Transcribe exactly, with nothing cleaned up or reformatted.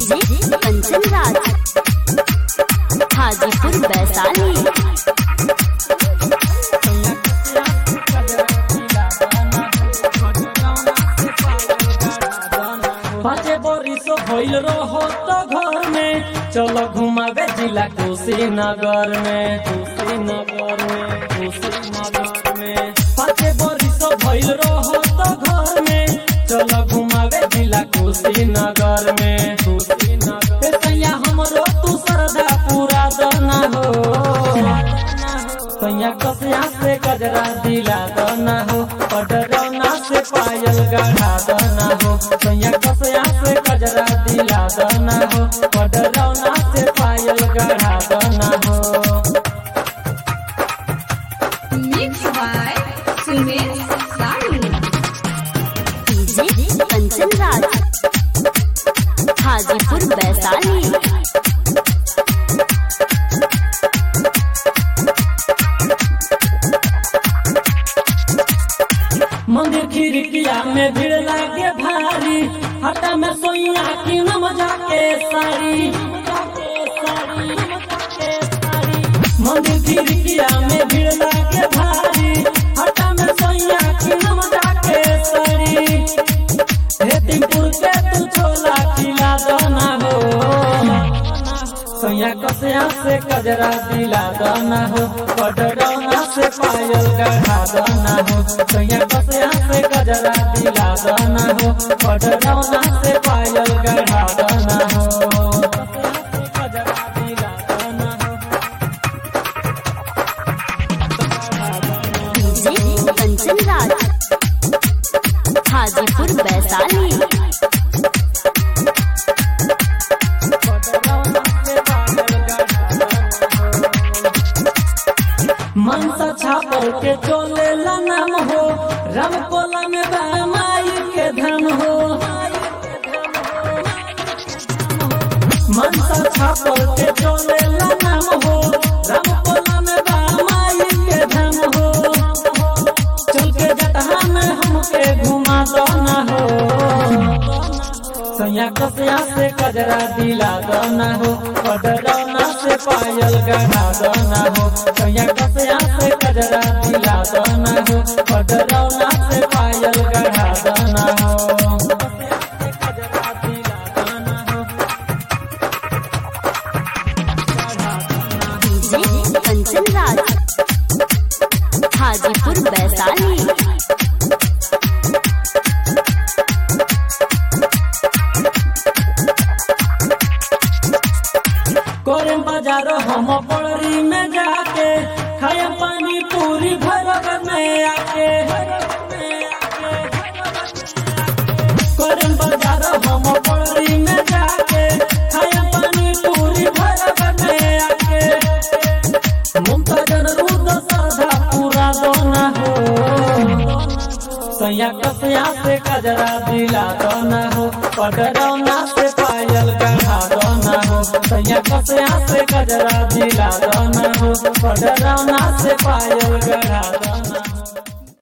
DJ Kanchan Raj Hajipur Vaishali. पाँचे बरिस भइल रहो तो घर में, चलो घुमावे जिला कुशीनगर में, कुशीनगर में, कुशीनगर में। पाँचे बरिस भइल रहो तो घर में, चलो घुमावे जिला कुशीनगर में, कुशीनगर। सैया हमरो तू श्रद्धा पूरा दना हो, सैया कसिया से गजरा दिला दना हो, पडरौना से पायल गढ़ा दना हो, सैया कसिया से गजरा दिला दना हो, पडरौना से पायल गढ़ा दना हो। Mixed by Sumesh Sani। DJ Kanchan Raj Hajipur Vaishali. मंदिर खिड़किया में भीड़ लागे भारी, हटा में सोइया की नमजा के साड़ी, मंदिर खिड़किया में भीड़ लागे भारी, हटा में सोइया की नमजा के साड़ी। हेतिमपुर के तू छोला खिला दना हो, सैया कसिया से गजरा दिला दना हो, पडरौना से पायल गढ़ा दना हो, सैया कसिया से गजरा दिला दना हो, पडरौना से पायल गढ़ा दना हो। डीजे कंचन राज हाजीपुर वैशाली। मनसा छापर के चोले ला नाम हो, रामकोला में माई के धाम हो, मनसा छापर के चोले ला नाम हो, रामकोला में माई के धाम हो। चल के जटहा में हमके घुमा दना हो, सैया कसिया से गजरा दिला दना हो, पडरौना से पायल गढ़ा दना हो, सैया कसिया से गजरा दिला दना हो, पडरौना से पायल गढ़ा दना हो। डीजे कंचन राज हाजीपुर वैशाली। कोरे बाजार हम पड़री में जाके, खाया पानी पूरी भरग में आके, कोरे बाजार हम पड़री में जाके, खाया पानी पूरी भरग में आके। मुमताज रूद साधा पूरा दोना हो, सैया कसिया से गजरा दिला दना हो, पडरौना से पायल गढ़ा दना हो, सैया कसिया से गजरा दिला दना हो, पडरौना से पायल गढ़ा दना हो।